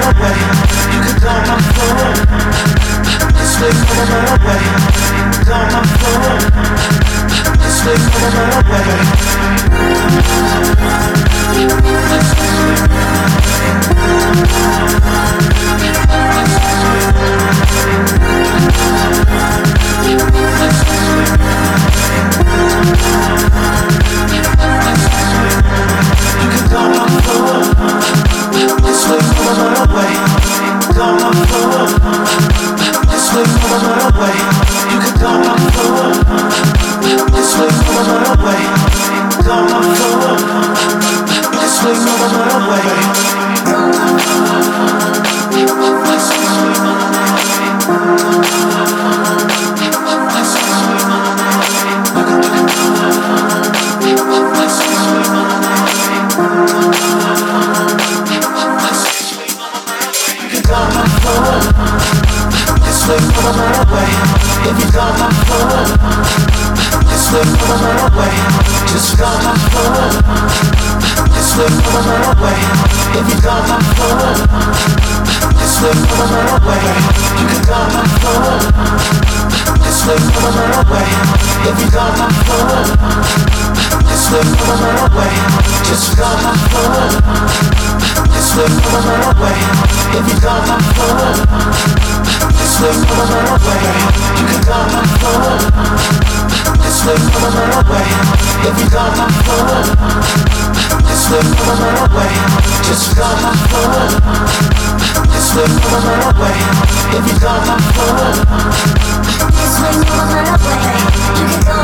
away. You can call my phone. This way from a mile away. Call my phone. This way from a mile away. You can call my phone. This way from a mile away. Call my phone. This way from a mile away. You can call my phone. This way from a mile away. Call my phone. This way from a mile away. This way from a mile away. If you call my phone, this way from a mile away. Just call my phone. This way from a mile away. If you call my phone, this way from a mile away. You can call my phone. This way from a mile away. If you call my phone, this way from a mile away. Just call my phone. This way from a mile away. If you call my phone, this way from a mile away. You can call my phone. This way from a mile away. If you call my phone, this way from a mile away. Just call my phone. This way from a mile away. If you call my phone, this way from a mile away. You can call